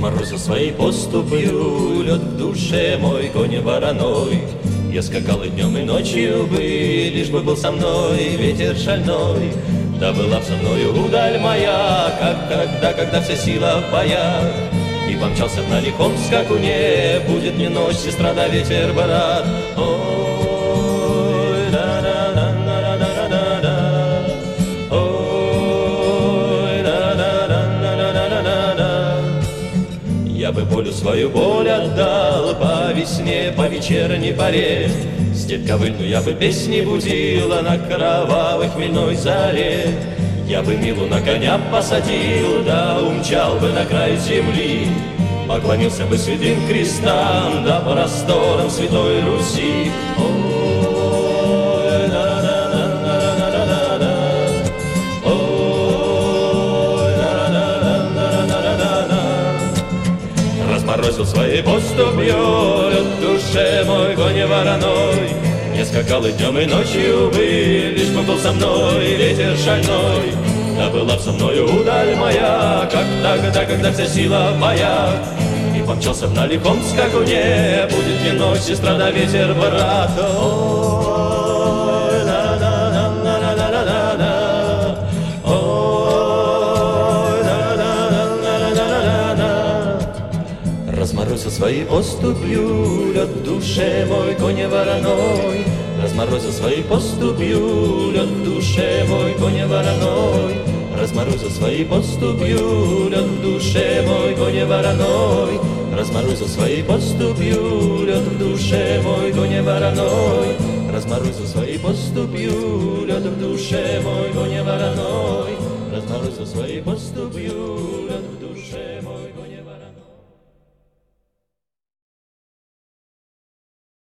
разморозил своей поступью лед в душе мой, конь вороной. Я скакал и днем, и ночью бы, лишь бы был со мной ветер шальной. Да была б со мною удаль моя, как тогда, когда вся сила в боях. И помчался на лихом скакуне, будет мне ночь, сестра да ветер, брат. Ой, да-да-да-да-да-да-да, ой, да-да-да-да-да-да-да. Я бы волю свою боль отдал по весне, по вечерней поре. Степь ковыльную я бы песни будила на кровавой хмельной заре. Я бы Милу на коня посадил, да умчал бы на край земли. Поклонился бы святым крестам, да просторам Святой Руси. Ой, да-да-да-да-да-да-да, ой, да-да-да-да-да-да-да. Разморозил своей поступью лед в душе мой, конь вороной. Я скакал и днем, и ночью бы, лишь бы был со мной ветер шальной. Да была б со мною удаль моя, как тогда, когда вся сила в боях. И помчался б на лихом скакуне, будет мне ночь, сестра да ветер, брат. Ой, да-да-да-да-да-да-да, ой, да-да-да-да-да-да-да. Разморозил своей поступью лед в душе мой, конь вороной. Разморозил своей поступью лед в душе мой, конь вороной. Разморозил своей поступью лед в душе мой, конь вороной. Разморозил своей поступью лед в душе мой, конь вороной. Разморозил своей поступью лед в душе мой, конь вороной. Разморозил своей поступью лед в душе мой, конь